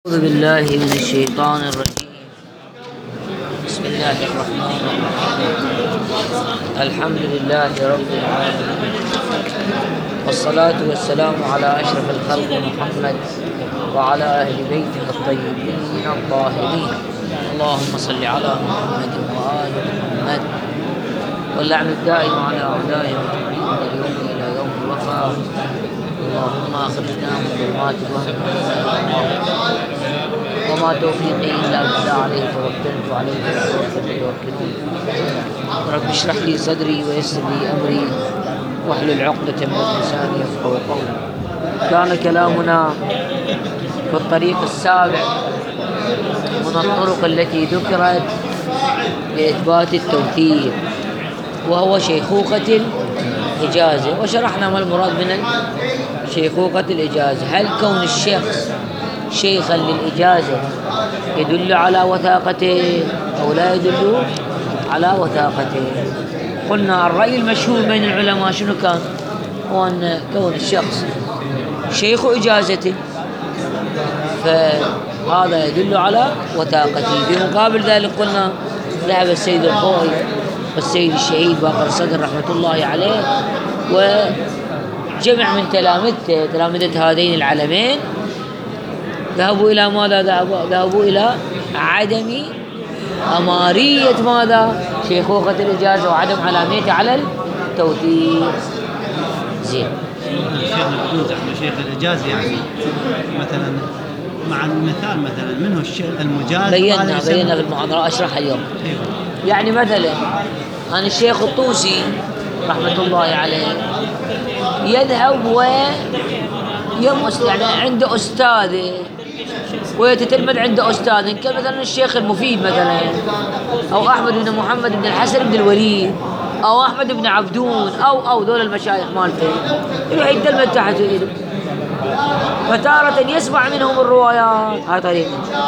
أعوذ بالله من الشيطان الرجيم. بسم الله الرحمن الرحيم. الحمد لله رب العالمين، والصلاة والسلام على أشرف الخلق محمد وعلى أهل بيته الطيبين الطاهرين. اللهم صل على محمد وآل محمد، واللعن الدائم على أعدائهم من اليوم إلى يوم الوفاة. اللهم أخرجنا من ظلمات الوهم وما توفيقي إلا بالله، عليه توكلت وعليه يتوكلون. رب اشرح لي صدري ويسر لي أمري واحلل عقدة من لساني يفقهوا قولي. كان كلامنا في الطريق السابع من الطرق التي ذكرت لإثبات التوثيق، وهو شيخوخة الإجازة، وشرحنا ما المراد من شيخوخة الإجازة. هل كون الشخص شيخا للإجازة يدل على وثاقته أو لا يدل على وثاقته؟ قلنا الرأي المشهور بين العلماء شنو كان؟ هو أن كون الشخص شيخ إجازته فهذا يدل على وثاقته. بمقابل ذلك قلنا ذهب السيد الخوئي والسيد الشهيد باقر الصدر رحمة الله عليه وجمع من تلامذة هذين العلمين، ذهبوا إلى ماذا؟ ذهبوا إلى عدم أمارية ماذا؟ شيخوخة الإجازة وعدم علاميته على التوثيق. زين. الشيخ يجوز عند شيخ الإجازة يعني مثلا مع المثال مثلا منه المجاز بينا في المحاضرة أشرحها اليوم. يعني مثلا أن الشيخ الطوسي رحمة الله عليه يذهب ويمس يعني عنده أستاذ ويتتلمذ عند أستاذ كمثلا الشيخ المفيد مثلا، أو أحمد بن محمد بن الحسن بن الوليد، أو أحمد بن عبدون، أو دول المشايخ مالته، يروح يتلمذ تحت إيده، فتارة يسمع منهم الروايات هاي طريقة،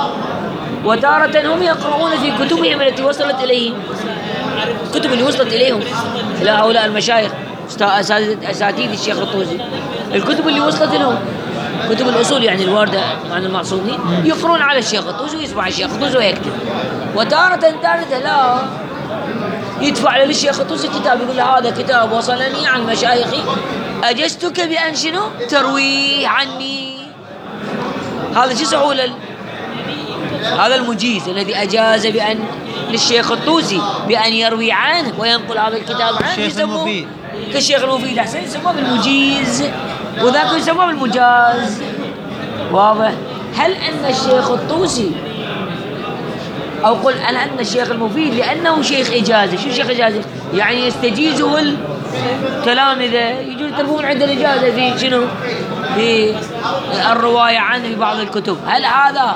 وتارة هم يقرؤون في كتبهم التي وصلت إليهم، الكتب اللي وصلت إليهم إلى هؤلاء المشايخ أساتذة الشيخ الطوسي، الكتب اللي وصلت لهم كتب الأصول يعني الواردة عن المعصومين، يقرون على الشيخ الطوسي ويسمع الشيخ الطوسي ويكتب. وتارة ثالثة لا، يدفع للشيخ الطوسي كتاب يقول له هذا كتاب وصلني عن مشايخي أجزتك بأن شنو ترويه عني. هذا شو سهولة؟ هذا المجيز الذي أجاز بأن للشيخ الطوسي بأن يروي عنه وينقل هذا الكتاب عنه، يسموه كالشيخ المفيد أحسن، يسموه بالمجيز، وذاك يسموه بالمجاز. واضح؟ هل أن الشيخ الطوسي أو قل أن الشيخ المفيد لأنه شيخ إجازة، شو شيخ إجازة؟ يعني يستجيزه التلامذة يجون يطلبون عند الإجازة في شنو؟ في الرواية عنه في بعض الكتب. هل هذا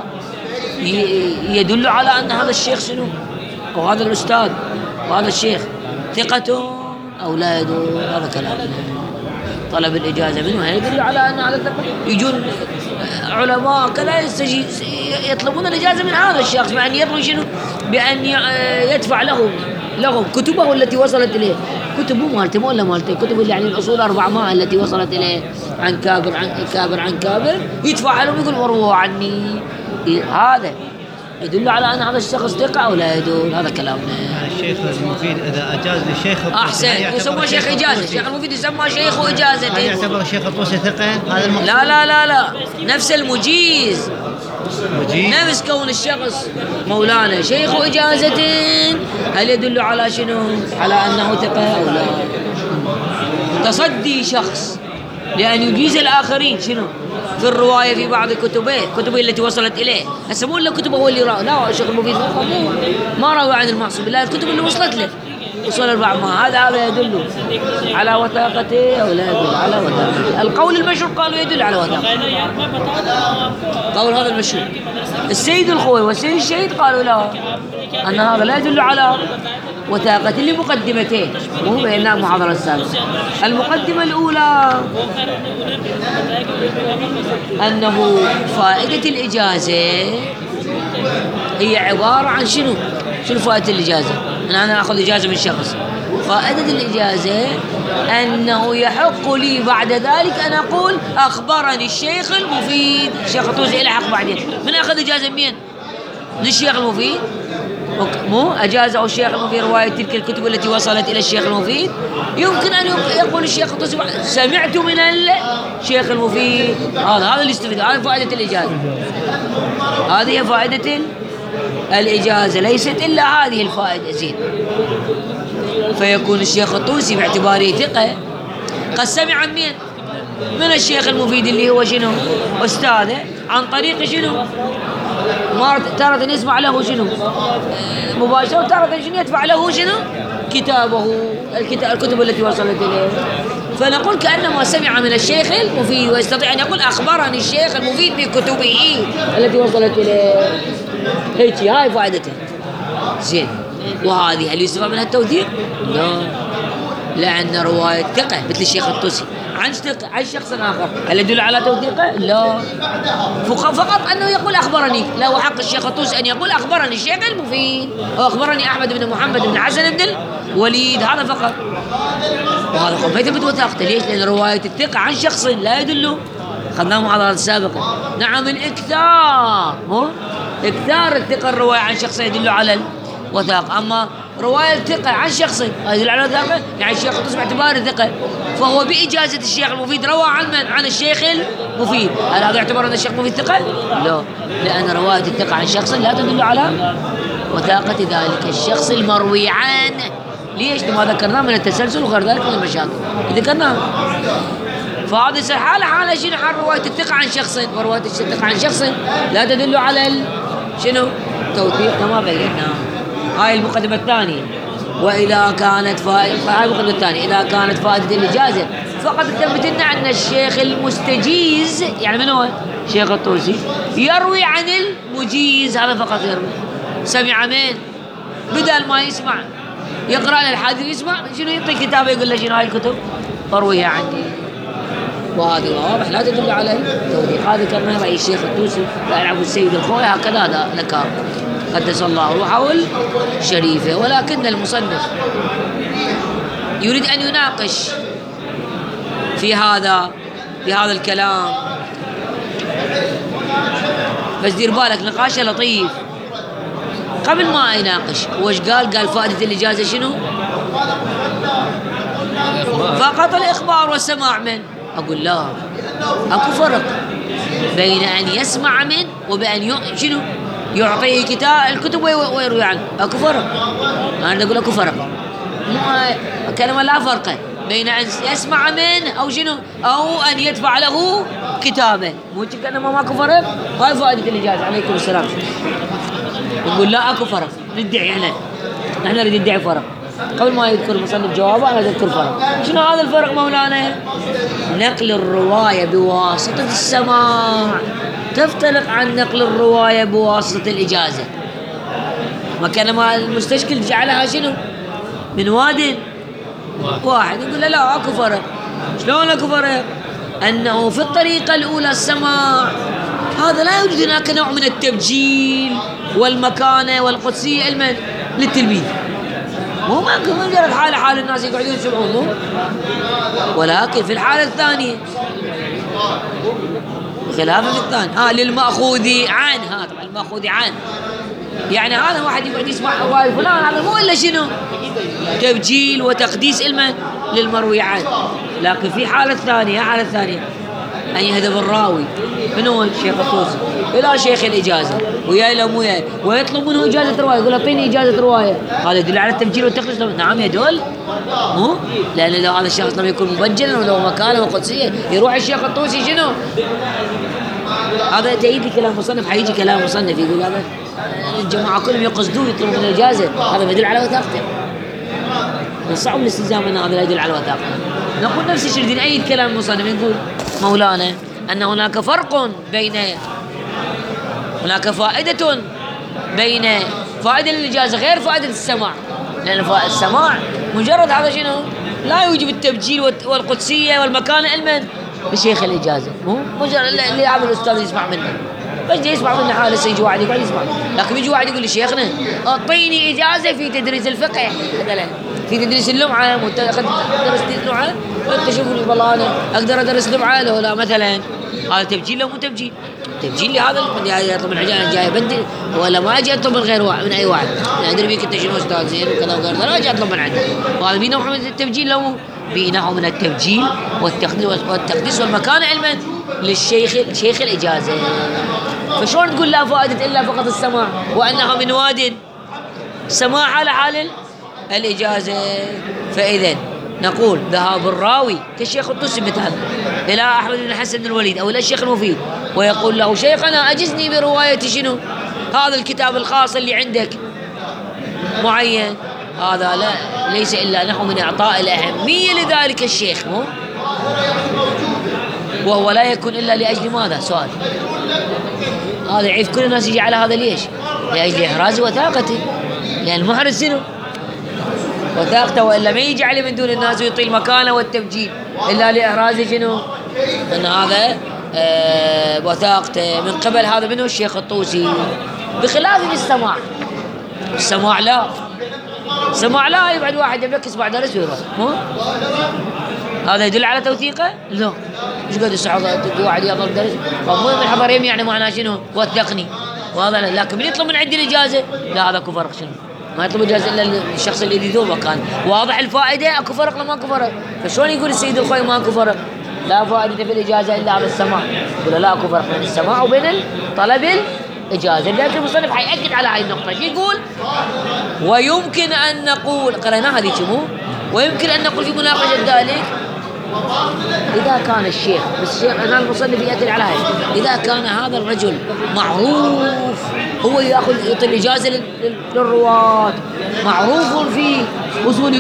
يدل على أن هذا الشيخ شنو؟ أو هذا الأستاذ وهذا الشيخ ثقة أو لا يدل؟ هذا كلام طلب الإجازة منه يدل على أن هذا ثقة. يجون علماء كذا يطلبون الإجازة من هذا الشخص بأن يروي شنو؟ بأن يدفع لهم كتبه التي وصلت إليه، كتبه مالته ولا مالته، كتب اللي يعني الأصول 400 التي وصلت إليه عن كابر عن كابر، يدفع لهم يقول وروه عني. هذا يدل على أن هذا الشخص ثقة أو لا يدل؟ هذا كلامنا. الشيخ المفيد إذا أجاز للشيخ الطوسي أحسن يسمى شيخ إجازة، الشيخ المفيد يسمى شيخ إجازة. هل يعتبر الشيخ الطوسي ثقة؟ هذا المقصود؟ لا نفس المجيز، نفس كون الشخص مولانا شيخ إجازة، هل يدل على شنو؟ على أنه ثقة أو لا؟ تصدي شخص لأن يجيز الآخرين شنو؟ في الرواية في بعض كتبه التي وصلت إليه، هسه مو إلا كتبه هو اللي رأى، لا الشيخ المفيد ما روى عن المعصوم، بالله الكتب اللي وصلت له وصل البعض ما هذا يدل على وثاقته أو لا يدل على وثاقته. القول المشهور قالوا يدل على وثاقته، قول هذا المشهور. السيد الخوئي والسيد الشهيد قالوا لا، أن هذا لا يدل على وثاقته لمقدمتين، وهو بيننا المحاضرة السابقة. المقدمة الأولى أنه فائدة الإجازة هي عبارة عن شنو فائدة الإجازة؟ أنا أخذ إجازة من شخص، فائدة الإجازة أنه يحق لي بعد ذلك أن أقول أخبرني الشيخ المفيد. الشيخ الطوسي إلحق بعدين من أخذ إجازة منين؟ للشيخ المفيد. مو أجازه الشيخ المفيد رواية تلك الكتب التي وصلت إلى الشيخ المفيد. يمكن أن يقول الشيخ الطوسي سمعت من الشيخ المفيد. هذا اللي يستفيد. هذه فائدة الإجازة. هذه هي فائدة الإجازة، ليست إلا هذه الفائدة. زين. فيكون الشيخ الطوسي باعتباره ثقة قد سمع من الشيخ المفيد اللي هو شنو؟ أستاذه، عن طريق شنو؟ تارة يسمع له شنو؟ مباشرة، وتارة شنو يدفع له شنو؟ كتابه، الكتب التي وصلت إليه. فنقول كأنما سمع من الشيخ المفيد، ويستطيع أن يقول أخبرني الشيخ المفيد بكتبه التي وصلت إليه. هيك هاي فائدته. زين. وهذه هل يستفاد منها التوثيق؟ لا، لأن رواية ثقة مثل الشيخ الطوسي عن شخص آخر هل يدل على توثيقه؟ لا، فقط أنه يقول أخبرني. لا، حق الشيخ الطوسي أن يقول أخبرني الشيخ المفيد أو أخبرني أحمد بن محمد بن حسن بن الوليد، هذا فقط. وهذا ما يثبت وثاقته. ليش؟ لأن رواية الثقة عن شخص لا يدل. أخذناه محاضرات سابقة. نعم، الإكثار إكثار الثقة الرواية عن شخص يدل على الوثاقة. أما رواية الثقة عن شخص يدل على الوثاقة، يعني الشيخ الطوسي باعتبار الثقة، فهو بإجازة الشيخ المفيد روى عن من؟ عن الشيخ المفيد. هل هذا يعتبر أن الشيخ المفيد ثقة؟ لا، لأن رواية الثقة عن شخص لا تدل على وثاقة ذلك الشخص المروي عنه. ليش؟ ما ذكرناه من التسلسل وغير ذلك من المشاكل ذكرناه. فهذه حالة شنو؟ حال رواية الثقة عن شخص، ورواية الثقة عن شخص لا تدل على شنو؟ توثيق كما بينا. هاي المقدمة الثانية. وإذا كانت هاي المقدمة الثانية. إذا كانت فائدة الإجازة فقد ثبت لنا أن الشيخ المستجيز، يعني من هو؟ الشيخ الطوسي، يروي عن المجيز. هذا فقط يروي. سمع من؟ بدل ما يسمع يقرأ الحديث يسمع شنو؟ يعطي كتابه يقول له شنو هاي الكتب أرويها عندي. وهذه واضح لا تدل على التوثيق. هذا كان رأي الشيخ الطوسي أبو السيد الخوي، هكذا هذا ذكر قدس الله روحه الشريفة. ولكن المصنف يريد أن يناقش في هذا الكلام، بس دير بالك نقاشه لطيف. قبل ما يناقش وش قال فائدة الإجازة شنو؟ فقط الإخبار والسماع من. أقول لا، أكو فرق بين أن يسمع من وبأن شنو؟ يعطيه الكتب ويروي عنه. أكو فرق. أنا أقول أكو فرق. كلمة لا فرق بين أن يسمع من أو شنو أو أن يدفع له كتابه. مو كلمة ماكو فرق. هاي فائدة الإجازة. عليكم السلام. يقول لا أكو فرق. ندعي نحن نريد ندعي فرق. قبل ما يذكر المصنف جوابه أنا أذكر فرق. شنو هذا الفرق مولانا؟ نقل الرواية بواسطة السماع تفترق عن نقل الرواية بواسطة الإجازة. ما كان ما المستشكل جعلها شنو؟ من واد واحد. يقول لا أكو فرق. شلون أكو فرق؟ أنه في الطريقة الأولى السماع هذا لا يوجد هناك نوع من التبجيل والمكانة والقدسية للتلميذ. مو ماكو مجرد حال الناس يقعدون يسمعون. ولكن في الحالة الثانية خلافا في الثاني للمأخوذ عن. طبعا المأخوذ عن يعني هذا واحد يقعد يسمع رواية فلان، هذا مو إلا شنو؟ تبجيل وتقديس للمروي عنه. لكن في حالة ثانية أن يهدف الراوي من هو؟ الشيخ الطوسي إلى شيخ الإجازة ويا إلى مو يا ويطلب منه إجازة رواية، يقول أعطيني إجازة رواية. هذا يدل على التبجيل والتقديس. نعم يدل. مو لأن لو هذا الشخص لم يكن مبجلا ولو مكانه وقدسية يروح الشيخ الطوسي شنو؟ هذا تأييد كلام مصنف. حيجي كلام مصنف يقول هذا الجماعة كلهم يقصدون يطلبون من الإجازة، هذا يدل على وثاقته. من صعب الاستلزام أن هذا لا يدل على وثاقته. نقول نفس الشيء نأيد كلام المصنف. نقول مولانا أن هناك فرق بين هناك فائدة بين فائدة الإجازة غير فائدة السماع. لأن السماع مجرد هذا شنو؟ لا يوجب التبجيل والقدسية والمكانة علما بشيخ الإجازة. مو مجرد اللي هذا الأستاذ يسمع منه، بس يسمع منه حاله سيجي واحد يقعد يسمع. لكن يجي واحد يقول لشيخنا أعطيني إجازة في تدريس الفقه مثلا، في تدريس اللمعة، أخذت درست اللمعة، أنت شوف لي والله أنا أقدر أدرس لمعة لو لا مثلا. هذا تبجيل لو مو تبجيل؟ تبجيل لي هذا اللي يطلب من العجال جاي أبدل، ولا ما أجي أطلب من غير واحد، من أي واحد يعني أدري بيك أنت شنو أستاذ زين وكذا وكذا، لا أجي أطلب من عنده. وهذا في نوع من التبجيل لو في نوع من التبجيل والتقديس والمكان علما شيخ الإجازة. فشلون تقول لا فائدة إلا فقط السماع وأنها من واد سماع على حال الإجازة؟ فإذا نقول ذهاب الراوي كالشيخ الطوسي مثلا إلى أحمد بن حسن بن الوليد أو إلى الشيخ المفيد ويقول له شيخنا أجزني برواية شنو هذا الكتاب الخاص اللي عندك معين، هذا لا ليس إلا نحو من إعطاء الأهمية لذلك الشيخ، وهو لا يكون إلا لأجل ماذا؟ سؤال. هذا يعيف كل الناس يجي على هذا ليش؟ لأجل إحراز وثاقته، لأن المحرز شنو؟ وثاقته، وإلا ما يجي عليه من دون الناس ويطيل مكانه والتبجيل إلا لإحراز شنو؟ أن هذا وثاقته من قبل هذا منه الشيخ الطوسي، بخلاف السماع. السماع لا، السماع لا يبعد واحد يبكي يسمع درس ويروح، هذا يدل على توثيقه؟ لا. مش قد الصحابة واحد يضرب درس مو من حضرهم يعني معناه شنو؟ وثقني، وهذا لا. لكن من يطلب من عندي الإجازة لا، هذا اكو فرق. شنو؟ ما يطلب إجازة إلا الشخص اللي يريده مكان واضح الفائدة. اكو فرق لما اكو فرق؟ فشلون يقول السيد الخوي ما اكو فرق؟ لا فائدة في الإجازة إلا هذا السماع. يقول لا، اكو فرق بين السماع وبين طلب الإجازة. لكن المصنف حيأكد على هاي النقطة. شو يقول؟ ويمكن أن نقول، قرأناها هذه شنو؟ ويمكن أن نقول في مناقشة ذلك إذا كان الشيخ، بس الشيخ أنا المصنف يأكد على هاي، إذا كان هذا الرجل معروف هو يعطي الإجازة للرواة، معروف في وصول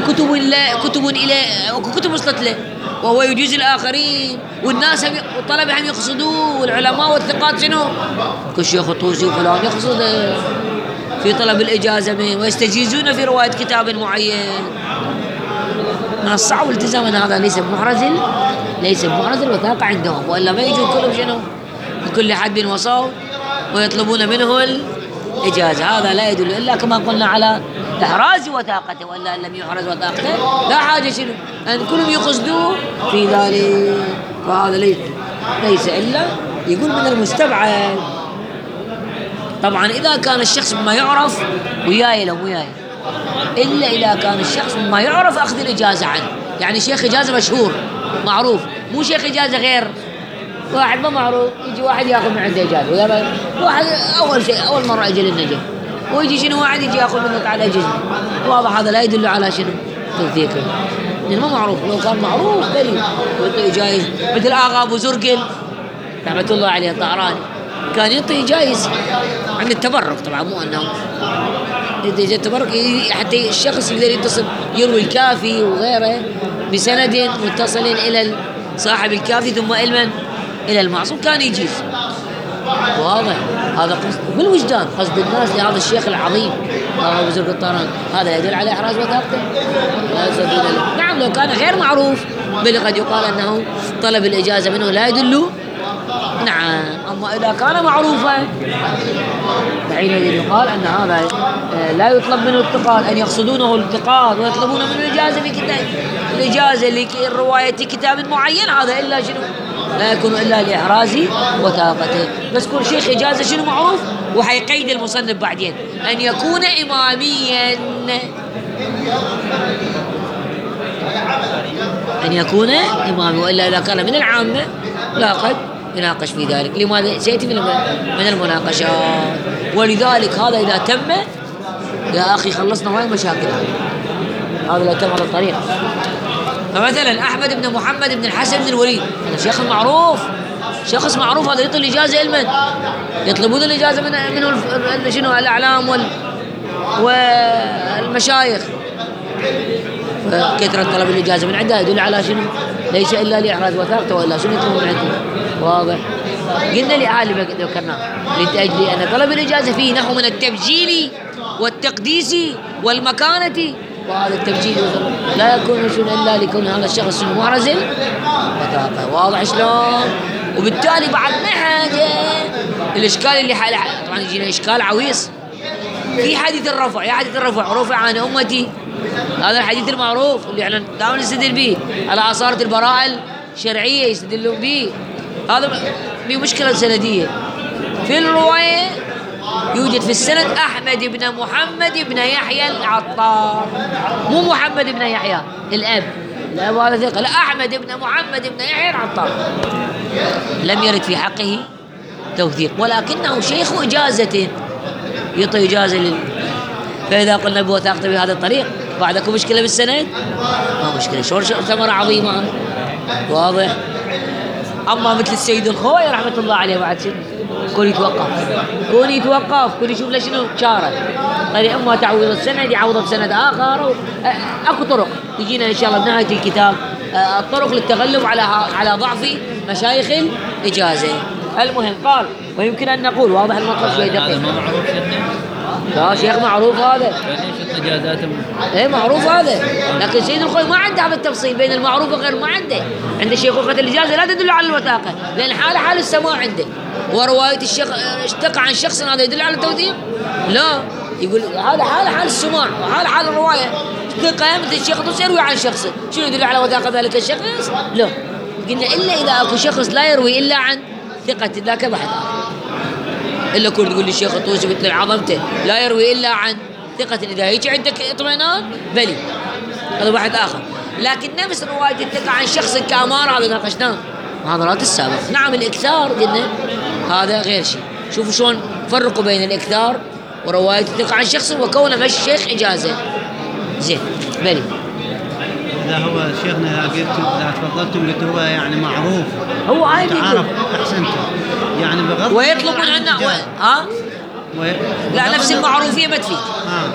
كتب وصلت له، وهو يجيز الآخرين، والناس والطلبة هم يقصدوه، والعلماء والثقات شنو؟ كالشيخ الطوسي وفلان يقصد في طلب الإجازة منه ويستجيزون في رواية كتاب معين. من الصعب التزام أن هذا ليس بمحرز الوثاقة عندهم، وإلا ما يجون كلهم شنو؟ لكل حد وصاو ويطلبون منه الإجازة. هذا لا يدل إلا كما قلنا على إحراز وثاقته، وإلا إن لم يحرز وثاقته لا حاجة شنو أن كلهم يقصدوه في ذلك. فهذا ليس إلا يقول من المستبعد. طبعا إذا كان الشخص ما يعرف وياي لو وياي، إلا إذا كان الشخص ما يعرف أخذ الإجازة عنه، يعني شيخ إجازة مشهور معروف، مو شيخ إجازة غير واحد ما معروف، يجي واحد يأخذ من عنده إجازة، واحد أول مرة يجي للنجم، ويجي شنو واحد يجي يأخذ منه تعالى إجازة. واضح هذا لا يدل على شنو؟ توثيقه، لأنه ما معروف. لو كان معروف دليل يعطي جايز، مثل آغا أبو زرقل رحمة الله عليه الطهراني كان يعطي جايز عند التبرك، طبعا مو أنه إذا التبرك حتى الشخص يقدر يتصل يروي الكافي وغيره بسند متصل إلى صاحب الكافي ثم إلى المعصوم كان يجيز. واضح هذا قصد بالوجدان، قصد الناس لهذا الشيخ العظيم أبو زرق الطهراني، هذا يدل على إحراز وثاقته. نعم لو كان غير معروف بل قد يقال أنه طلب الإجازة منه لا يدل. نعم، أما إذا كان معروفا حينئذ يقال أن هذا لا يطلب منه الثقات، أن يقصدونه الثقات ويطلبون منه الإجازة في كتاب الإجازة لرواية كتاب معين، هذا إلا شنو؟ لا يكون إلا لإحراز وثاقته. بس كل شيخ إجازة شنو معروف، وحيقيد المصنف بعدين أن يكون إماميا، أن يكون إمامي، وإلا إذا كان من العامة لا قد يناقش في ذلك. لماذا؟ سيأتي من المناقشات. ولذلك هذا إذا تم يا أخي خلصنا هاي المشاكل، هذا لو تم على الطريقة. فمثلا أحمد بن محمد بن الحسن بن الوليد هذا شيخ معروف، شخص معروف، هذا يطلب الإجازة علما، يطلبون الإجازة منه شنو الأعلام والمشايخ، فكثرة طلب الإجازة من عنده يدل على شنو؟ ليس إلا لإحراز وثاقته، وإلا شنو يطلب من عنده. واضح؟ قلنا لأهل ذكرناه لأجل أن طلب الإجازة فيه نحو من التبجيل والتقديس والمكانة، وهذا التبجيل لا يكون شنو إلا لكون هذا الشخص محرز وثاقه. واضح شلون؟ وبالتالي بعدنا حاجة الإشكال اللي طبعا يجينا إشكال عويص في حديث الرفع. يا حديث الرفع رفع عن أمتي هذا الحديث المعروف اللي احنا دائما نستدل به على عصارة البراءة الشرعية يستدلون به. هذا بمشكلة سندية. في الرواية يوجد في السند أحمد بن محمد بن يحيى العطار، مو محمد بن يحيى الأب هذا ثقة، لا، أحمد بن محمد بن يحيى العطار. لم يرد في حقه توثيق، ولكنه شيخ إجازة يعطي إجازة فإذا قلنا بوثاقته بهذا الطريق بعدكم مشكلة بالسند؟ ما مشكلة، شلون ثمرة عظيمة. واضح. أما مثل السيد الخوي رحمة الله عليه بعد شنو؟ كون يتوقف كون يشوف له شنو شارة طريق، اما تعويض السند يعوضه بسند آخر. اكو طرق يجينا ان شاء الله بنهاية الكتاب، الطرق للتغلب على ضعف مشايخ الإجازة. المهم قال ويمكن أن نقول، واضح المطلب شوي دقيق. هذا ما معروف لا شيخ معروف هذا، شو إجازاته؟ ايه معروف هذا، لكن سيد الخوي ما عنده هذا التفصيل بين المعروف وغير، ما عنده شيخوخة الإجازة لا تدل على الوثاقة، لأن حال السماع عنده. ورواية الشيخ اشتق عن شخص هذا يدل على التوثيق؟ لا، يقول هذا حال السماع، حال الرواية. ثقة مثل الشيخ الطوسي يروي عن شخص، شنو يدل على وثاقة ذلك الشخص؟ لا، قلنا إلا إذا أكو شخص لا يروي إلا عن ثقة ذاك بحث. إلا كنت تقول لي الشيخ الطوسي مثل عظمته لا يروي إلا عن ثقة، إذا هيك عندك اطمئنان بلي، هذا بحث آخر. لكن نفس رواية الثقة عن شخص كأمارة هذا ناقشناه محاضرات السابقة. نعم الإكثار قلنا هذا غير شيء. شوفوا شلون فرقوا بين الإكثار ورواية الثقة عن شخص وكونه مش شيخ إجازة. زين بلي. إذا هو شيخنا إذا تفضلتم قلت هو يعني معروف، هو عادي تعرف أحسنتم يعني بغض ويطلبون عنا لا، نفس المعروفية ما تفيد.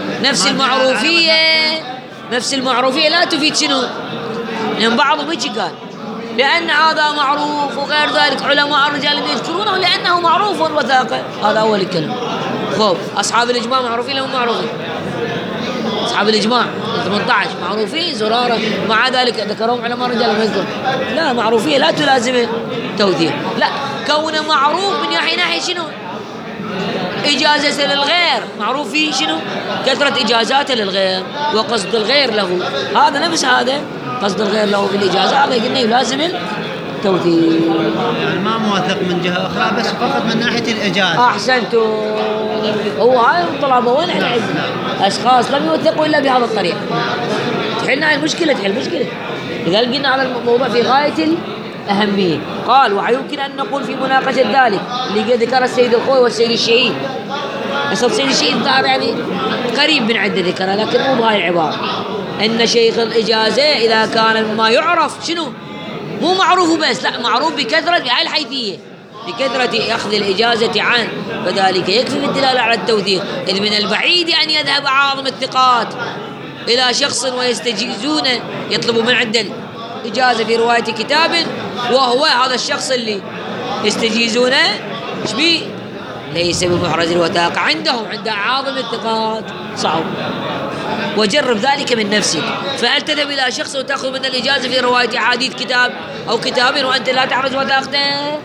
نفس المعروفية لا تفيد شنو؟ لأن بعضهم هيك قال لأن هذا معروف وغير ذلك علماء الرجال يذكرونه لأنه معروف وثاقة. هذا أول الكلام. خوف أصحاب الإجماع معروفين لهم معروفين، أصحاب الإجماع 18 معروفين زرارة، مع ذلك ذكرهم علماء الرجال ما يذكر. لا، معروفية لا تلازم توثيق، لا، كونه معروف من ناحية شنو؟ إجازة للغير، معروف فيه شنو؟ كثرة إجازاته للغير وقصد الغير له، هذا نفس هذا قصد الغير له في الإجازة، هذا قلنا يلازم التوثيق. يعني ما موثق من جهة أخرى بس فقط من ناحية الإجازة. أحسنتم. هو هاي الطلبة وين احنا عندنا أشخاص لم يوثقوا إلا بهذا الطريق. تحلنا هاي المشكلة، تحل مشكلة. إذا لقينا على الموضوع في غاية الأهمية. قال ويمكن أن نقول في مناقشة ذلك اللي ذكر السيد الخوي والسيد الشهيد. أصل السيد الشهيد ظهر يعني قريب من عدة ذكرها، لكن مو بهاي العبارة. أن شيخ الإجازة إذا كان مما يعرف شنو؟ مو معروف بس، لا، معروف بكثرة بهاي الحيثية، بكثرة أخذ الإجازة عنه، فذلك يكفي بالدلالة على التوثيق. إذ من البعيد أن يذهب عاظم الثقات إلى شخص ويستجيزون يطلبوا من عنده الإجازة في رواية كتاب وهو هذا الشخص اللي يستجيزونه إيش بيه؟ ليس بمحرز الوثاقة عندهم، عند عاظم الثقات صعب. وجرب ذلك من نفسك، فهل تذهب إلى شخص وتأخذ من الإجازة في رواية أحاديث كتاب أو كتاب وأنت لا تحرز وثاقته؟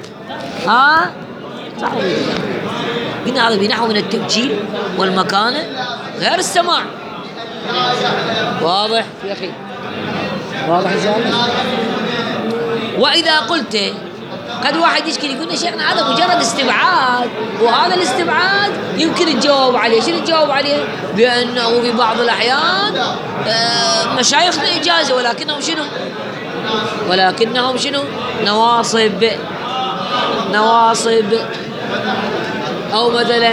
صعب. قلنا هذا بنحو من التبجيل والمكانة غير السماع. واضح يا أخي؟ واضح إن شاء الله. وإذا قلت قد واحد يشكي يقول لنا شيخنا هذا مجرد استبعاد، وهذا الاستبعاد يمكن تجاوب عليه. شنو تجاوب عليه؟ بأنه في بعض الأحيان مشايخنا إجازة ولكنهم شنو؟ نواصب أو مثلا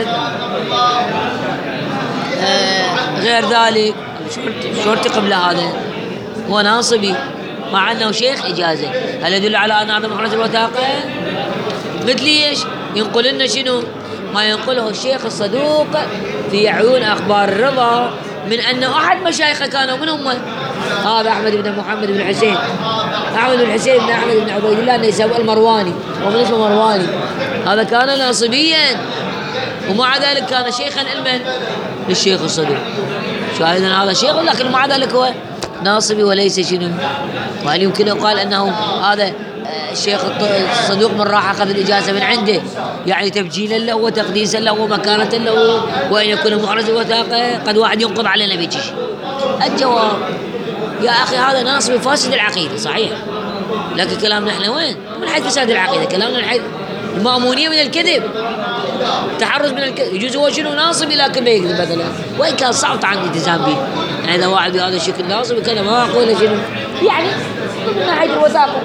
غير ذلك. شو ارتقب له هذا؟ هو ناصبي مع أنه شيخ إجازة، هل يدل على أن هذا محرز الوثاقة؟ قلت لي إيش؟ ينقل لنا شنو؟ ما ينقله الشيخ الصدوق في عيون أخبار الرضا من أن أحد مشايخه كانوا من هم؟ هذا أحمد بن محمد بن حسين، أحمد بن حسين بن أحمد بن عبيد الله النيسابوري المرواني، ومن اسمه مرواني، هذا كان ناصبيا ومع ذلك كان شيخا علما للشيخ الصدوق. شاهدنا هذا شيخ لكن مع ذلك هو ناصبي وليس شنو. وهل يمكن يقال أنه هذا الشيخ الصدوق من راح أخذ الإجازة من عنده، يعني تبجيلا له وتقديسا له ومكانة له، وأن يكون محرز الوثاقة قد واحد ينقض علينا بيجي. الجواب يا أخي هذا ناصب فاسد العقيدة صحيح، لكن كلامنا احنا وين؟ من حيث فساد العقيدة، كلامنا من حيث المأمونية من الكذب، تحرز من الكذب. يجوز هو شنو ناصب لكن ما يكذب مثلا، وإن كان صعب عن الالتزام به. يعني إذا واحد بهذا الشكل ناصب كان ما أقول شنو يعني من ناحية الوثاقة،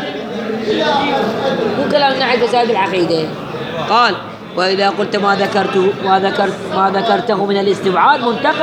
مو كلام من ناحية فساد العقيدة. قال وإذا قلت ما ذكرته من الاستبعاد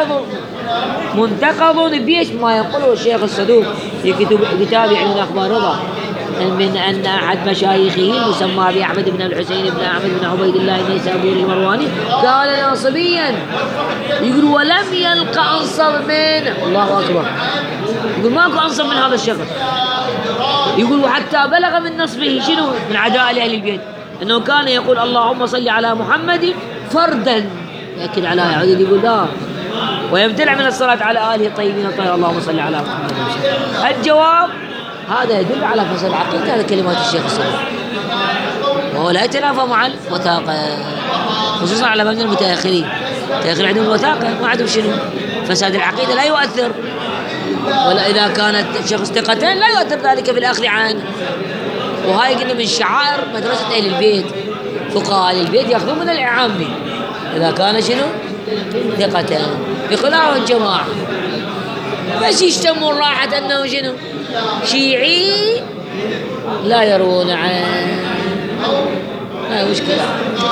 منتقض بيش ما يقوله الشيخ الصدوق في كتاب علم أخبار رضا من أن أحد مشايخه المسمى بأحمد بن الحسين بن أحمد بن عبيد الله النيسابوري المرواني كان ناصبيا، يقول ولم يلقى أنصب منه. الله أكبر، يقول ماكو أنصب من هذا الشخص. يقول وحتى بلغ من نصبه شنو؟ من عداء لأهل البيت، أنه كان يقول اللهم صل على محمد فردا، يأكد على عدد، يقول لا، ويمتنع من الصلاة على آله الطيبين الطاهرين اللهم صل على محمد. الجواب هذا يدل على فساد العقيدة، هذا كلمات الشيخ الصدوق، وهو لا يتنافى مع الوثاقة، خصوصا على مبنى المتأخرين عندهم الوثاقة ما عندهم شنو فساد العقيدة لا يؤثر، ولا إذا كانت شخص ثقتين لا يؤثر ذلك في الأخذ عنه. وهاي قلنا من شعائر مدرسة أهل البيت، فقهاء أهل البيت يأخذون من العامي إذا كان شنو ثقتين، بخلاف الجماعة بس يشتمون راحة أنه شنو شيعي لا يرون عنه، هاي مشكلة.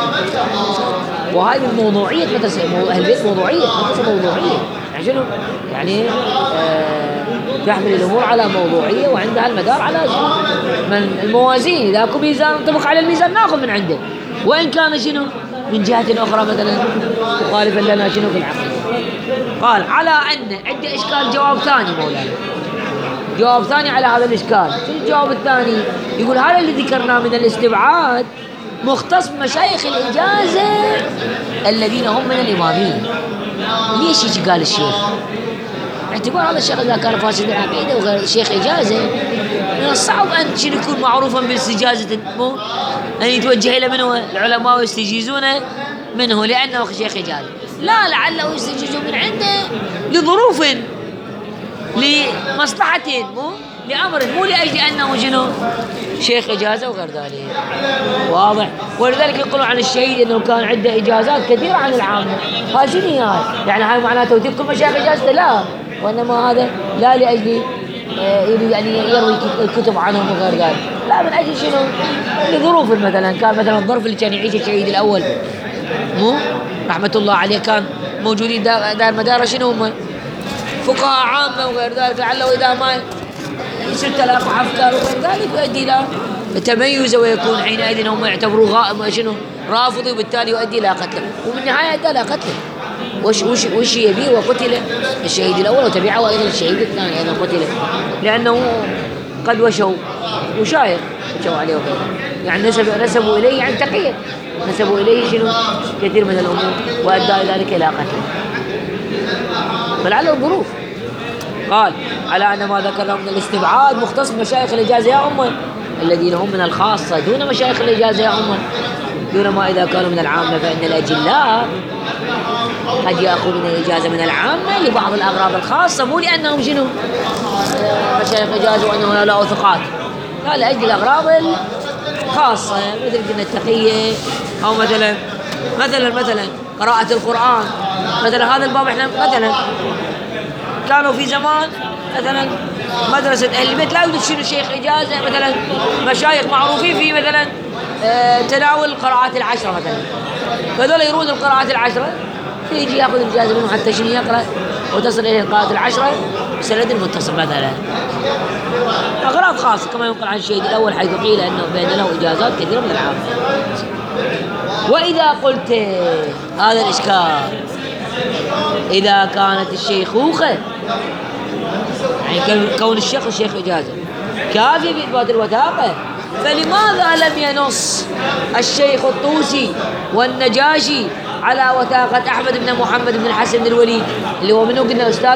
وهاي الموضوعية مدرسة أهل البيت، موضوعية يعني شنو يعني تحمل الأمور على موضوعية وعندها المدار على من الموازين. إذا أكو ميزان نطبق على الميزان نأخذ من عنده، وإن كان شنو من جهة أخرى مثلا مخالفا لنا شنو في العقيدة. قال على أن عندي إشكال جواب ثاني مولانا، جواب ثاني على هذا الإشكال. شو الجواب الثاني؟ يقول هذا اللي ذكرناه من الاستبعاد مختص بمشايخ الإجازة الذين هم من الإمامين. ليش يجي قال الشيخ؟ اعتبار هذا الشيخ إذا كان فاسد العقيدة وغير شيخ إجازة من الصعب أن يكون معروفا بالاستجازة، أن يتوجه إلى منه العلماء ويستجيزونه منه لأنه شيخ إجازة، لا، لعله يستجيزون من عنده لظروف لمصلحة مو لأمر، مو لأجل أنه شنو شيخ إجازة وغير ذلك. واضح؟ ولذلك يقولون عن الشهيد أنه كان عنده إجازات كثيرة عن العامة. هاي شنو هاي؟ يعني هاي معناته توثيق كل مشايخ إجازته؟ لا، وإنما هذا لا لأجل يعني يروي الكتب عنهم وغير ذلك، لا، من أجل شنو لظروف مثلا. كان مثلا الظرف اللي كان يعيشه الشهيد الأول مو رحمة الله عليه كان موجودين دار مدار شنو هم فقهاء عامة وغير ذلك، لعله إذا ما يصير تلاقح أفكار وغير ذلك يؤدي إلى تميز، ويكون حينئذ هم يعتبروا غائم شنو رافضي، وبالتالي يؤدي إلى قتله، ومن النهاية أدى إلى قتله. وش يبيه؟ وقتل الشهيد الأول وتبعه أيضا الشهيد الثاني أيضا قتل، لأنه قد وشاير وشوا عليه وغيره، يعني نسبوا إليه عن تقية، نسبوا إليه شنو كثير من الأمور، وأدى ذلك إلى قتله، فلعله الظروف. قال على أن ما ذكرنا من الاستبعاد مختص بمشايخ الإجازة يا أمة الذين هم من الخاصة دون مشايخ الإجازة يا أمة، دون ما إذا كانوا من العامة، فإن الأجلاء قد يأخذون الإجازة من العامة لبعض الأغراض الخاصة، مو لأنهم شنو مشايخ إجازة وأنهم لا ثقات، لا، لأجل الأغراض الخاصة، مثل قلنا التقية، أو مثلا قراءة القرآن. مثلا هذا الباب احنا مثلا كانوا في زمان مثلا مدرسة أهل البيت لا يوجد شنو شيخ إجازة، مثلا مشايخ معروفين في مثلا تناول القراءات العشرة مثلا، فهذول يرون القراءات العشرة يجي ياخذ الإجازة منهم حتى شنو يقرأ وتصل إليه القراءات العشرة بسند متصل مثلا، أغراض خاصة كما ينقل عن الشهيد الأول حيث قيل أنه بين له إجازات كثيرة من العام. وإذا قلت هذا الإشكال إذا كانت الشيخوخة يعني كون الشيخ إجازة كافية بإثبات الوثاقة، فلماذا لم ينص الشيخ الطوسي والنجاشي على وثاقة أحمد بن محمد بن الحسن بن الوليد اللي هو منه قلنا أستاذ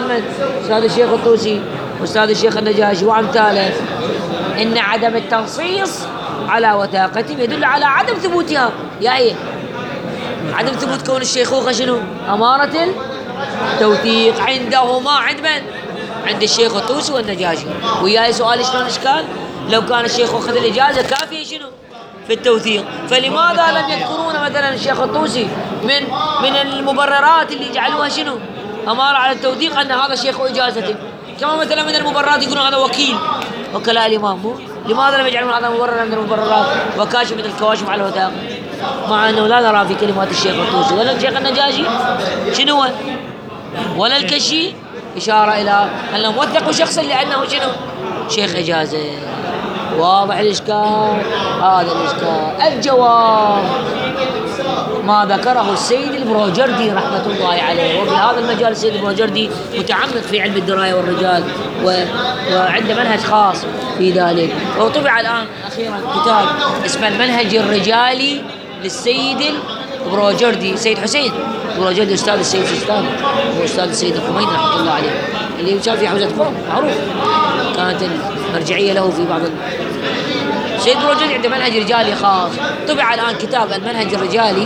الشيخ الطوسي وأستاذ الشيخ النجاشي وأمثاله، إن عدم التنصيص على وثاقتهم يدل على عدم ثبوتها. يا إيه عدم ثبوت كون الشيخوخة شنو؟ أمارة التوثيق عندهما. عند من؟ عند الشيخ الطوسي والنجاشي. وياي سؤال شلون إشكال؟ لو كان الشيخ أخذ الإجازة كافية شنو؟ في التوثيق، فلماذا لم يذكرون مثلا الشيخ الطوسي من المبررات اللي يجعلوها شنو؟ أمارة على التوثيق أن هذا شيخ إجازته. كما مثلا من المبررات يقولون هذا وكيل وكلاء الإمام. لماذا لم يجعلون هذا مبررا من المبررات وكاشف من الكواشف على الوثاق؟ مع أنه لا نرى في كلمات الشيخ الطوسي ولا الشيخ النجاشي شنو هو ولا الكشي إشارة إلى أنهم وثقوا شخصا لأنه شنو؟ شيخ إجازة. واضح الإشكال؟ هذا الإشكال. الجواب ما ذكره السيد البروجردي رحمة الله عليه. وفي هذا المجال السيد البروجردي متعمق في علم الدراية والرجال وعنده منهج خاص في ذلك. وطبع الآن أخيرا كتاب اسمه المنهج الرجالي للسيد البروجردي، سيد حسين البروجردي أستاذ السيد سيستاني وأستاذ السيد الخميني رحمة الله عليه، اللي كان في حوزة قوم معروف، كانت المرجعية له في بعض السيد البروجردي عنده منهج رجالي خاص. طبع الآن كتاب المنهج الرجالي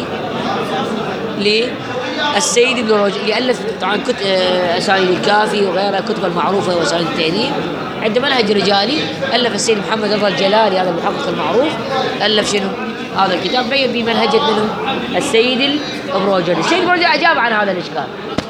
للسيد البروجردي اللي ألف طبعا أسانيد الكافي وغيرها كتب المعروفة وأسانيد التعليم. عنده منهج رجالي ألف السيد محمد رضا الجلالي هذا المحقق المعروف، ألف شنو؟ هذا الكتاب بين في منهجة منه السيد البروجردي. السيد البروجردي أجاب عن هذا الإشكال،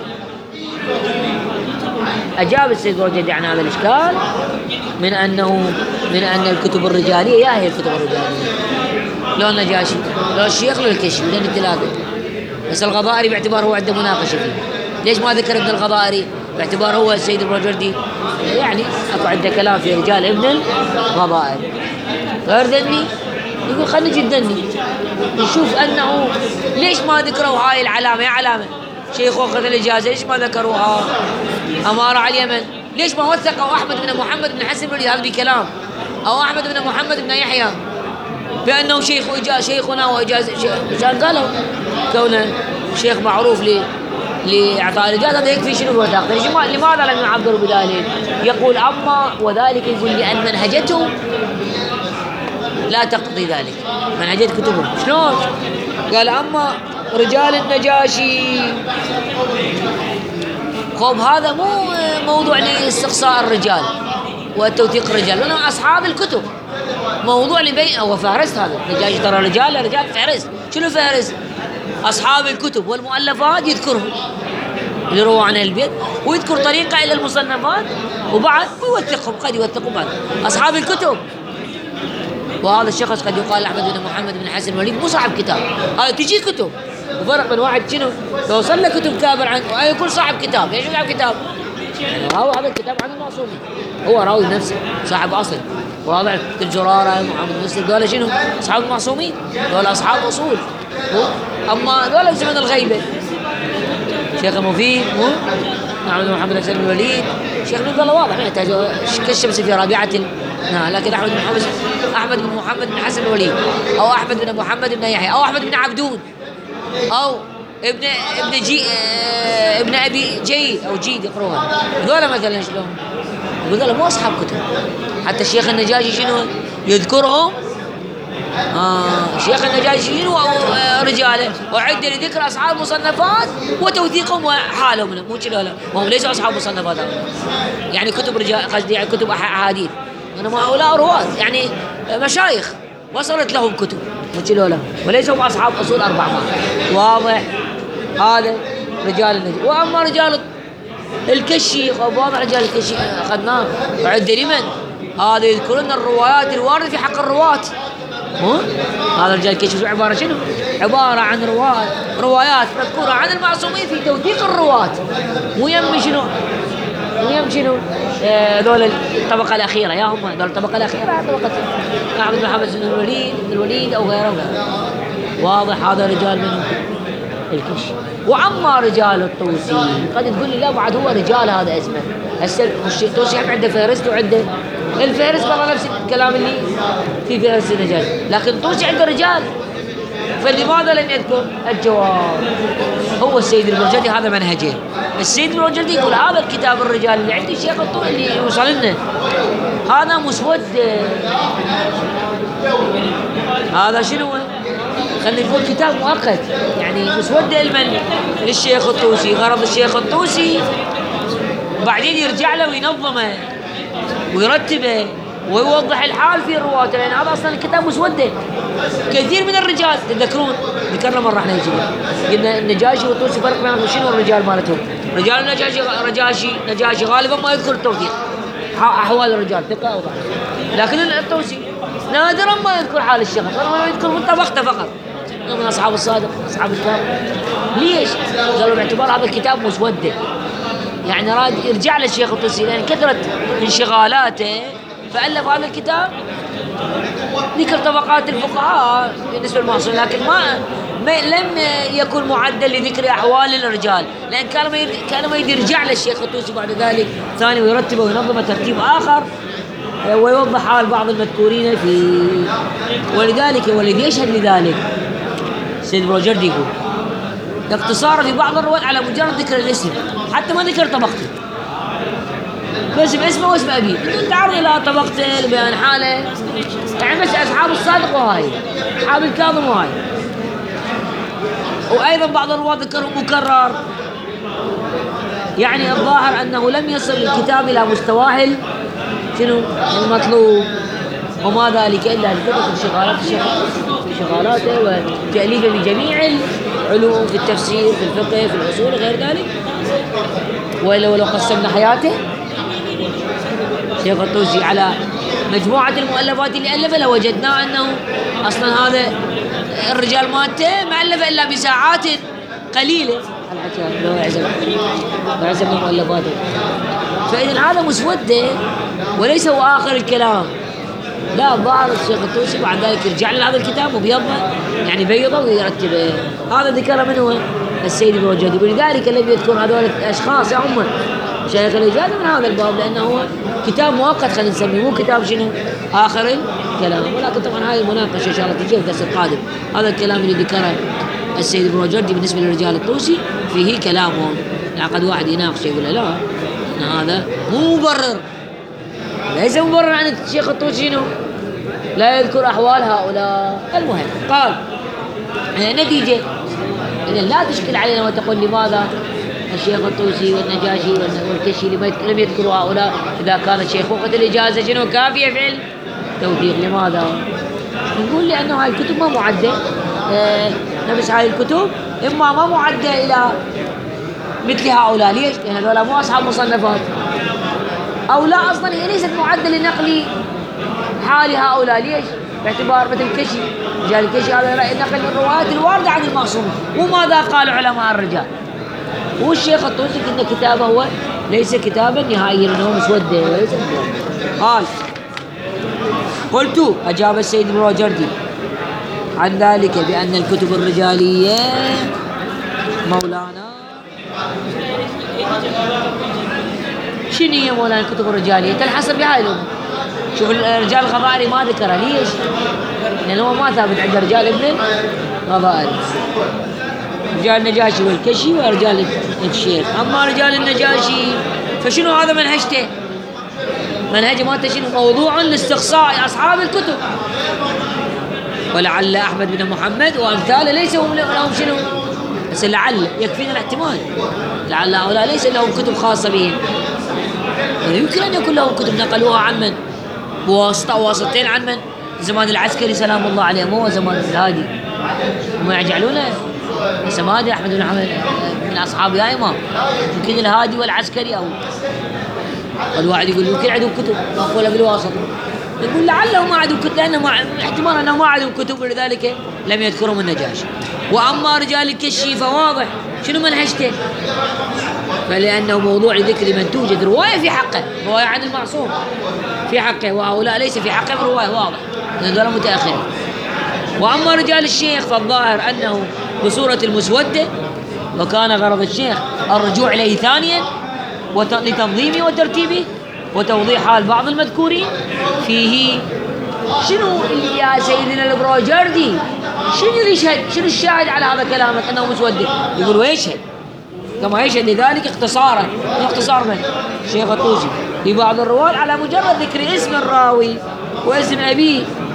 أجاب السيد البروجردي عن هذا الإشكال من أن الكتب الرجالية يا هي الكتب الرجالية لو النجاشي لو الشيخ لو الكشي لأن الثلاثة. بس الغضائري باعتبار هو عنده مناقشة فيه. ليش ما ذكر ابن الغضائري؟ باعتبار هو السيد البروجردي يعني أكو عنده كلام في رجال ابن الغضائري. غير ذني يقول خلينا نجي الدني نشوف أنه ليش ما ذكروا هاي العلامة. يا علامة شيخ أخذ الإجازة ليش ما ذكروها؟ أمارة على اليمن ليش ما وثقوا أحمد بن محمد بن حسن الوليد؟ هذا بكلام أو أحمد بن محمد بن يحيى بأنه شيخنا وإجازة عشان قالوا كونه شيخ معروف لإعطاء الإجازة هذا يكفي شنو الوثاق. لماذا لم يعبروا بذلك؟ يقول أما وذلك يقول لأن منهجته لا تقضي ذلك، منهجية كتبهم. شلون؟ قال أما رجال النجاشي خب هذا مو موضوع لاستقصاء الرجال وتوثيق الرجال، لأنهم أصحاب الكتب. موضوع لبين هو فهرست هذا النجاشي ترى رجال فهرست. شنو فهرست؟ أصحاب الكتب والمؤلفات يذكرهم اللي رووا عن البيت ويذكر طريقة إلى المصنفات وبعد ويوثقهم. قد يوثقوا بعد أصحاب الكتب. وهذا الشخص قد يقال أحمد بن محمد بن حسن الوليد مو صاحب كتاب، هذا تجي كتب. وفرق بين واحد شنو لو صلى كتب كابر عنه ويكون صاحب كتاب. ليش صاحب كتاب؟ يعني راوي هذا الكتاب عن المعصومين، هو راوي نفسه صاحب أصل. واضح الجرارة محمد مسلم دول شنو؟ أصحاب المعصومين، دول أصحاب أصول. أما دول بزمن الغيبة شيخ المفيد أحمد بن محمد بن حسن الوليد شيخ نقول واضح ما يحتاج كالشمس في رابعة لكن أحمد بن محمد بن حسن الوليد أو أحمد بن محمد بن يحيى أو أحمد بن عبدون أو ابن أبي جيد أو جيد يقروها هذول مثلا شلون؟ يقول هذول مو أصحاب كتب. حتى الشيخ النجاشي شنو يذكرهم؟ الشيخ النجاشي شنو رجاله وعد لذكر أصحاب مصنفات وتوثيقهم وحالهم منهم. مو كذا، هم ليسوا أصحاب مصنفات يعني كتب رجال، قصدي يعني كتب أحاديث، إنما هؤلاء رواة يعني مشايخ وصلت لهم كتب مو كذا، وليسوا هم أصحاب أصول 400. واضح؟ هذا رجال النجاشي. وأما رجال الكشي واضح رجال الكشي أخذناه وعد لمن؟ هذا يذكرون الروايات الواردة في حق الرواة. هذا رجال الكشي عبارة شنو؟ عبارة عن روايات مذكورة عن المعصومين في توثيق الرواة. مو يم شنو؟ ذول الطبقة الأخيرة يا هم ذول الطبقة الأخيرة طبقة أحمد بن محمد بن الوليد أو غيره. واضح؟ هذا رجال منهم الكشي. وعما رجال الطوسي قد تقول لي لا بعد هو رجال هذا اسمه الطوسي هم عنده فهرست وعنده الفهرست بقى نفس الكلام اللي في فهرست النجاشي، لكن الطوسي عنده رجال فلماذا لم يذكر؟ الجواب هو السيد البروجردي هذا منهجه. السيد البروجردي يقول هذا الكتاب الرجال اللي عندي الشيخ الطوسي اللي يوصل لنا هذا مسود هذا شنو؟ خلينا نقول كتاب مؤقت، يعني مسودة لمن؟ للشيخ الطوسي. غرض الشيخ الطوسي بعدين يرجع له وينظمه ويرتبه ويوضح الحال في رواته، لأن هذا أصلا الكتاب مسودة. كثير من الرجال تذكرون ذكرنا مرة احنا يجي قلنا النجاشي والطوسي فرق بينهم، شنو الرجال مالتهم؟ رجال نجاشي غالبا ما يذكر التوثيق أحوال الرجال ثقة أو ضعف، لكن الطوسي نادرا ما يذكر حال الشخص، ما يذكر من طبقته فقط، من أصحاب الصادق أصحاب الكرام. ليش؟ قالوا باعتبار هذا الكتاب مسودة، يعني راد يرجع للشيخ الطوسي لأن كثرة انشغالاته فألف هذا الكتاب ذكر طبقات الفقهاء بالنسبة للمعاصرين، لكن لم يكن معدل لذكر أحوال الرجال، لأن كان ما يرجع للشيخ الطوسي بعد ذلك ثاني ويرتبه وينظم ترتيب آخر ويوضح حال بعض المذكورين في. ولذلك والذي يشهد لذلك سيد بروجردي يقول اقتصار في بعض الروايات على مجرد ذكر الاسم، حتى ما ذكر طبقته، بس اسمه واسم أبيه بدون تعرض إلى طبقته لبيان حاله، يعني بس أصحاب الصادق وهاي أصحاب الكاظم وهاي. وأيضا بعض الرواة ذكروا مكرر، يعني الظاهر أنه لم يصل الكتاب إلى مستواه شنو المطلوب، وما ذلك إلا لكثرة شغالاته وتأليفه بجميع العلوم، في التفسير في الفقه في الأصول غير ذلك. ولو قسمنا حياته شيخ الطوسي على مجموعة المؤلفات اللي ألفها لوجدنا أنه أصلا هذا الرجال مالته ما ألف إلا بساعات قليلة بعزم مؤلفاته. فإذا هذا مسودة وليس هو آخر الكلام، لا، ظاهر الشيخ الطوسي بعد ذلك يرجع لهذا الكتاب وبيضه، يعني بيضه ويرتبه. هذا ذكر من هو السيد بروجردي، ولذلك الذي يذكر هذول الأشخاص هم شيخ الإجازة من هذا الباب، لأنه هو كتاب مؤقت خلينا نسميه، مو كتاب شنو آخر الكلام. ولكن طبعا هاي المناقشة إن شاء الله تجي في الدرس القادم. هذا الكلام اللي ذكره السيد بروجردي بالنسبة للرجال الطوسي فيه كلامهم، يعني قد واحد يناقش يقول لا إن هذا مو مبرر، ليس مبرر عن الشيخ الطوسي شنو لا يذكر أحوال هؤلاء. المهم قال نتيجة إذا لا تشكل علينا وتقول لماذا الشيخ الطوسي والنجاشي والكشي لم يذكروا هؤلاء إذا كان الشيخ وقت الإجازة شنو كافية فعل توثيق. لماذا؟ نقول لأنه هاي الكتب ما معدة، نفس هاي الكتب إما ما معدة إلى مثل هؤلاء. ليش؟ لأن هذول مو أصحاب مصنفات، أو لا أصلا هي ليست معدة لنقل حال هؤلاء. ليش؟ باعتبار مثل الكشي، رجال الكشي هذا نقل الروايات الواردة عن المعصوم، وماذا قال علماء الرجال. والشيخ الطوسي إن كتابه هو ليس كتابا نهائيا، إنه مسودة وليس قال قلت أجاب السيد بروجردي عن ذلك بأن الكتب الرجالية مولانا شنو هي مولانا الكتب الرجالية؟ تنحصر بهاي الأمور. شوف الرجال الغضائري ما ذكرها. ليش؟ لأنه هو ما ثابت عند رجال ابن الغضائري، رجال النجاشي والكشي ورجال الشيخ. أما رجال النجاشي فشنو هذا منهجته؟ منهج مالته شنو؟ موضوع لاستقصاء أصحاب الكتب، ولعل أحمد بن محمد وأمثاله ليس لهم شنو؟ بس لعل يكفينا الاحتمال، لعل هؤلاء ليس لهم كتب خاصة بهم، يمكن أن يكون لهم كتب نقلوها عن من؟ واسطتين عن من؟ زمان العسكري سلام الله عليه، مو زمان الهادي. هم يجعلونه سمادي أحمد بن محمد من أصحاب يا إمام، يمكن الهادي والعسكري، أو والواحد يقول يمكن عندهم كتب مقولة بالواسطة، يقول لعلهم ما عندهم كتب، لأنه احتمال أنهم ما عندهم كتب ولذلك لم يذكرهم النجاشي. وأما رجال الكشي فواضح شنو منهجته، فلأنه موضوع لذكر من توجد رواية في حقه، رواية عن المعصوم في حقه، وهؤلاء ليس في حقهم رواية، واضح لأنه متأخر. وأما رجال الشيخ فالظاهر أنه بصورة المسودة، وكان غرض الشيخ الرجوع إليه ثانيا لتنظيمه وترتيبه وتوضيح حال بعض المذكورين فيه. شنو يا سيدنا البروجردي شنو يشهد، شنو الشاهد على هذا كلامك أنه مسودة؟ يقول ويشهد كما يشهد لذلك اختصارا، اختصار من الشيخ الطوسي في بعض الرواة على مجرد ذكر اسم الراوي واسم أبيه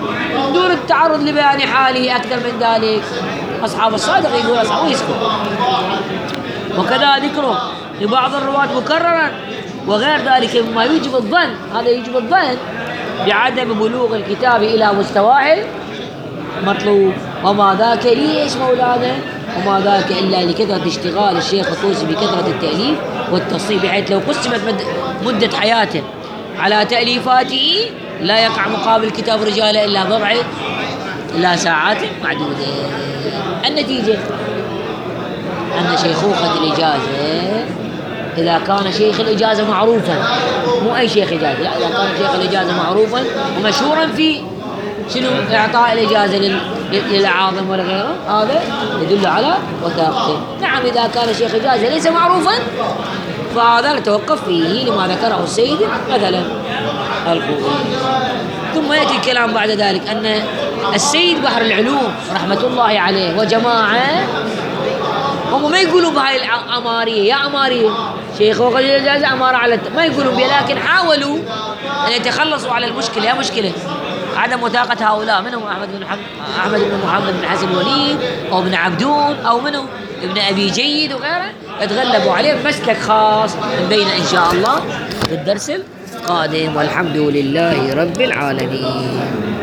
دون التعرض لبيان حاله أكثر من ذلك. أصحاب الصادق يقول أصحابه يسكت. وكذا ذكره لبعض الرواة مكررا وغير ذلك مما يوجب الظن، هذا يوجب الظن بعدم بلوغ الكتاب إلى مستواه المطلوب. وما ذاك ليش مولانا؟ وما ذاك إلا لكثرة اشتغال الشيخ الطوسي بكثرة التأليف والتصنيف، بحيث لو قسمت مدة حياته على تأليفاته لا يقع مقابل كتاب رجاله إلا بضع إلا ساعات معدودة. النتيجة أن شيخوخة الإجازة إذا كان شيخ الإجازة معروفا، مو أي شيخ إجازة، لا، إذا كان شيخ الإجازة معروفا ومشهورا في شنو إعطاء الإجازة للعاظم ولا غيره، هذا يدل على وثاقته. نعم إذا كان شيخ إجازة ليس معروفا فهذا نتوقف فيه لما ذكره السيد مثلا الخوئي. ثم يأتي الكلام بعد ذلك أن السيد بحر العلوم رحمة الله عليه وجماعة هم ما يقولوا بهاي الأمارية، يا أمارية شيخ وقد الإجازة أمارة على ما يقولون بها، لكن حاولوا أن يتخلصوا على المشكلة. يا مشكلة عدم وثاقة هؤلاء، منهم أحمد بن محمد بن حسن الوليد أو ابن عبدون أو منهم ابن أبي جيد وغيره، يتغلبوا عليه بمسلك خاص من بين إن شاء الله في الدرس القادم. والحمد لله رب العالمين.